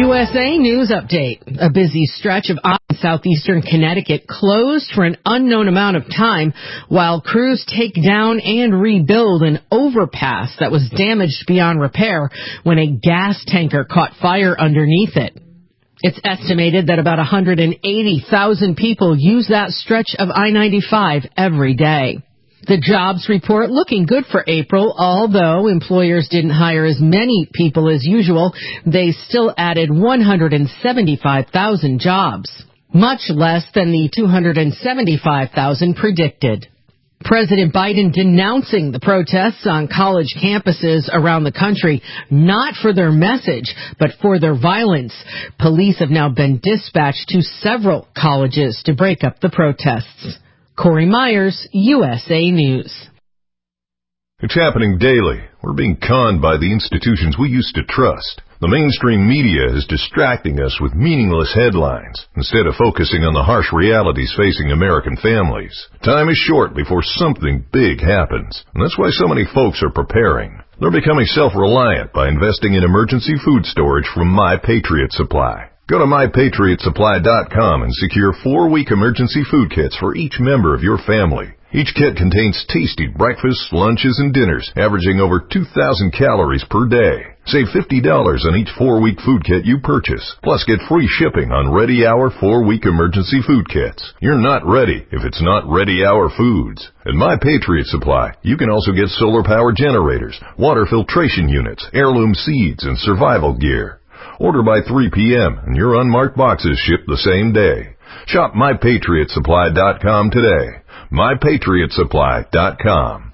USA News Update. A busy stretch of southeastern Connecticut closed for an unknown amount of time while crews take down and rebuild an overpass that was damaged beyond repair when a gas tanker caught fire underneath it. It's estimated that about 180,000 people use that stretch of I-95 every day. The jobs report looking good for April, although employers didn't hire as many people as usual. They still added 175,000 jobs, much less than the 275,000 predicted. President Biden denouncing the protests on college campuses around the country, not for their message, but for their violence. Police have now been dispatched to several colleges to break up the protests. Corey Myers, USA News. It's happening daily. We're being conned by the institutions we used to trust. The mainstream media is distracting us with meaningless headlines instead of focusing on the harsh realities facing American families. Time is short before something big happens, and that's why so many folks are preparing. They're becoming self-reliant by investing in emergency food storage from My Patriot Supply. Go to MyPatriotSupply.com and secure 4-week emergency food kits for each member of your family. Each kit contains tasty breakfasts, lunches, and dinners, averaging over 2,000 calories per day. Save $50 on each 4-week food kit you purchase. Plus, get free shipping on Ready Hour 4-week emergency food kits. You're not ready if it's not Ready Hour foods. At My Patriot Supply, you can also get solar power generators, water filtration units, heirloom seeds, and survival gear. Order by 3 p.m. and your unmarked boxes ship the same day. Shop MyPatriotSupply.com today. MyPatriotSupply.com.